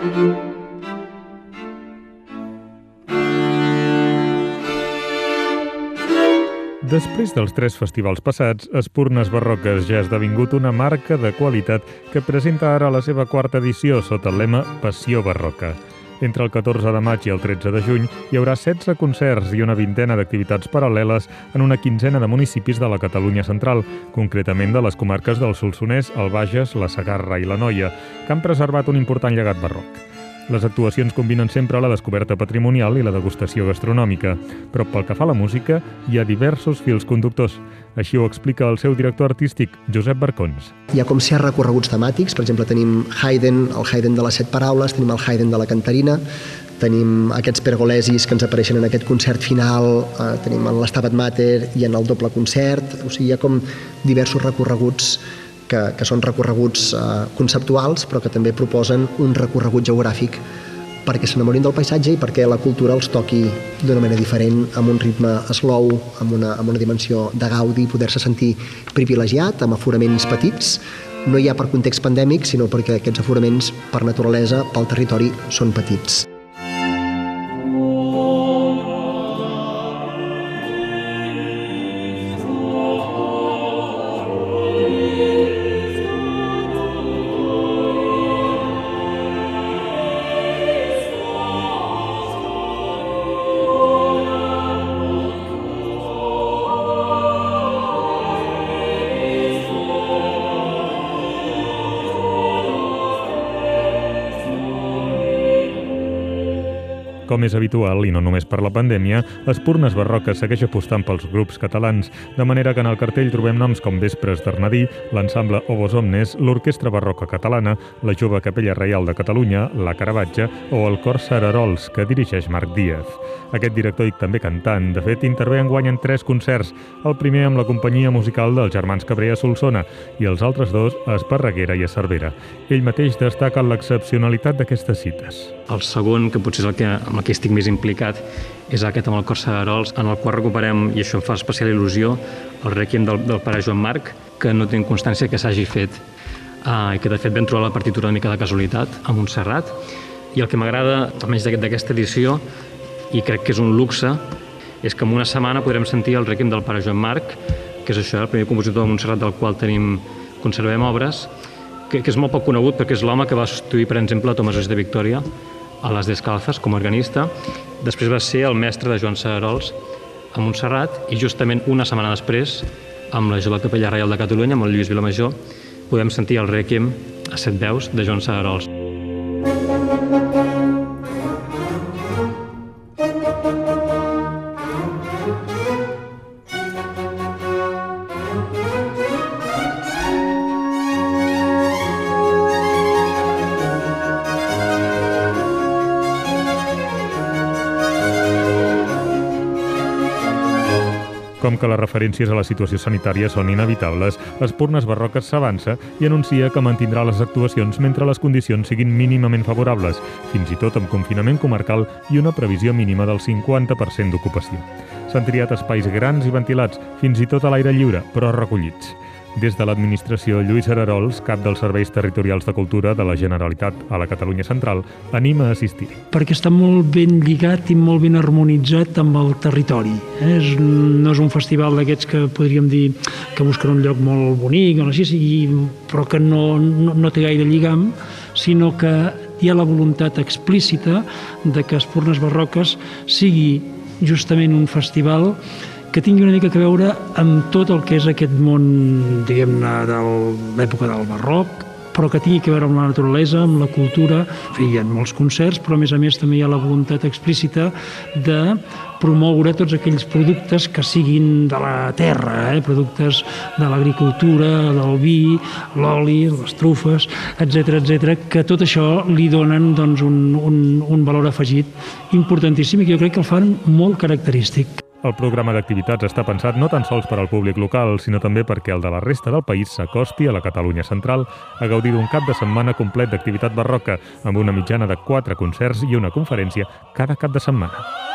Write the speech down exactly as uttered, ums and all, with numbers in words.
Després dels tres festivals passats, Espurnes Barroques ja ha esdevingut una marca de qualitat que presenta ara la seva quarta edició sota el lema Passió Barroca. Entre el catorze de maig i el tretze de juny hi haurà setze concerts i una vintena d'activitats paral·leles en una quinzena de municipis de la Catalunya central, concretament de les comarques del Solsonès, el Bages, la Segarra i l'Anoia, que han preservat un important llegat barroc. Les actuacions combinen sempre la descoberta patrimonial i la degustació gastronòmica, però pel que fa a la música hi ha diversos fils conductors. Així ho explica el seu director artístic, Josep Barcons. Hi ha com certs recorreguts temàtics, per exemple tenim Haydn, el Haydn de les set paraules, tenim el Haydn de la cantarina, tenim aquests pergolesis que ens apareixen en aquest concert final, eh, tenim en l'Stabat Mater i en el doble concert, o sigui, hi ha com diversos recorreguts que, que són recorreguts eh, conceptuals, però que també proposen un recorregut geogràfic perquè s'enamorin del paisatge i perquè la cultura els toqui d'una manera diferent, amb un ritme slow, amb una, amb una dimensió de gaudi, poder-se sentir privilegiat, amb aforaments petits. No hi ha per context pandèmic, sinó perquè aquests aforaments, per naturalesa, pel territori, són petits. Com és habitual, i no només per la pandèmia, Espurnes Barroques segueix apostant pels grups catalans, de manera que en el cartell trobem noms com Vespres d'Arnadí, l'ensemble Obos Omnes, l'Orquestra Barroca Catalana, la Jove Capella Reial de Catalunya, la Caravaggio o el Cor Sararols, que dirigeix Marc Díaz. Aquest director i també cantant, de fet, intervé enguany en tres concerts, el primer amb la companyia musical dels germans Cabré a Solsona i els altres dos a Esparreguera i a Cervera. Ell mateix destaca l'excepcionalitat d'aquestes cites. El segon, que potser és el que, amb el que estic més implicat, és aquest amb el Cor Sararols, en el qual recuperem, i això em fa especial il·lusió, el rèquiem del, del pare Joan Marc, que no tinc constància que s'hagi fet, uh, i que de fet vam trobar la partitura una mica de casualitat a Montserrat. I el que m'agrada, almenys d'aquesta edició, i crec que és un luxe, és que en una setmana podrem sentir el rèquiem del pare Joan Marc, que és això, el primer compositor de Montserrat del qual tenim, conservem obres, que, que és molt poc conegut perquè és l'home que va substituir, per exemple, Tomàs Roig de Victòria a les Descalzes com a organista. Després va ser el mestre de Joan Sararols a Montserrat i justament una setmana després, amb la Jove Capella Reial de Catalunya, amb el Lluís Vilamajor, podem sentir el rèquiem a set veus de Joan Sararols. Com que les referències a la situació sanitària són inevitables, Espurnes Barroques s'avança i anuncia que mantindrà les actuacions mentre les condicions siguin mínimament favorables, fins i tot amb confinament comarcal i una previsió mínima del cinquanta per cent d'ocupació. S'han triat espais grans i ventilats, fins i tot a l'aire lliure, però recollits. Des de l'administració, Lluís Sararols, cap dels Serveis Territorials de Cultura de la Generalitat a la Catalunya Central, anima a assistir. Perquè està molt ben lligat i molt ben harmonitzat amb el territori. Eh? És, no és un festival d'aquests que podríem dir que busquen un lloc molt bonic, o així, i, però que no, no, no té gaire lligam, sinó que hi ha la voluntat explícita de que Espurnes Barroques sigui justament un festival que tingui una mica a veure amb tot el que és aquest món, diguem-ne, de l'època del barroc, però que tingui a veure amb la naturalesa, amb la cultura. En fi, hi ha molts concerts, però a més a més també hi ha la voluntat explícita de promoure tots aquells productes que siguin de la terra, eh? Productes de l'agricultura, del vi, l'oli, les trufes, etcètera, etcètera, que tot això li donen doncs, un, un, un valor afegit importantíssim i que jo crec que el fan molt característic. El programa d'activitats està pensat no tan sols per al públic local, sinó també perquè el de la resta del país s'acosti a la Catalunya Central a gaudir d'un cap de setmana complet d'activitat barroca, amb una mitjana de quatre concerts i una conferència cada cap de setmana.